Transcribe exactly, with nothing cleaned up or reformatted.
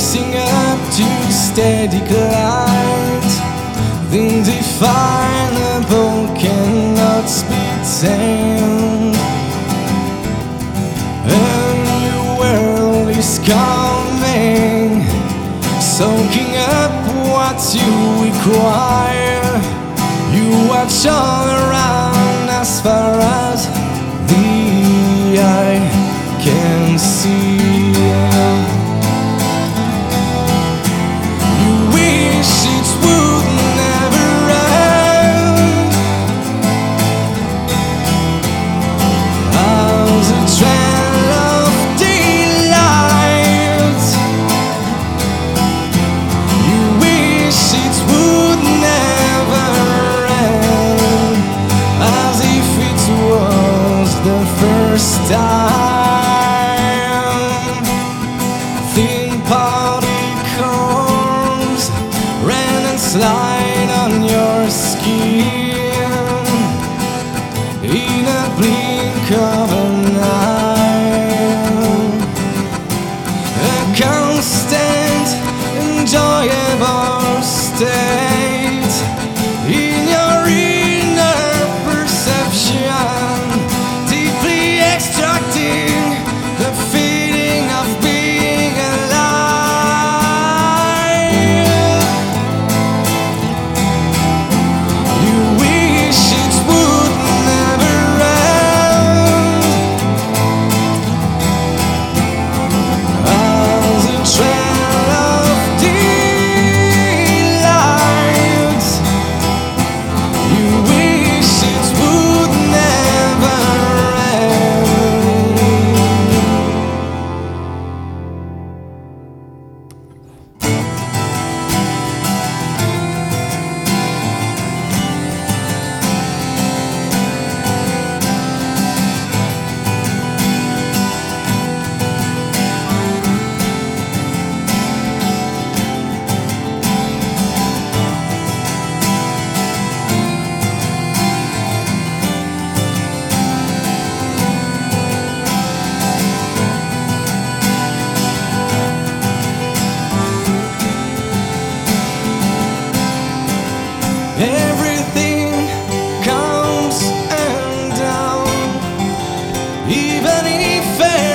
racing up to steady glide. The indefinable cannot be tamed. A new world is coming, soaking up what you require. You watch all around as far as the eye can see. You wish it would never end. As a trail of daylight, you wish it would never end, as if it was the first time. Thin particles ran and slide on your skin in a blink of an eye. A constant, enjoyable state in your inner perception, deeply extracting the feeling of being alive. You wish it would never end, as a trail of daylight. You wish it would never end. Everything comes and down, even if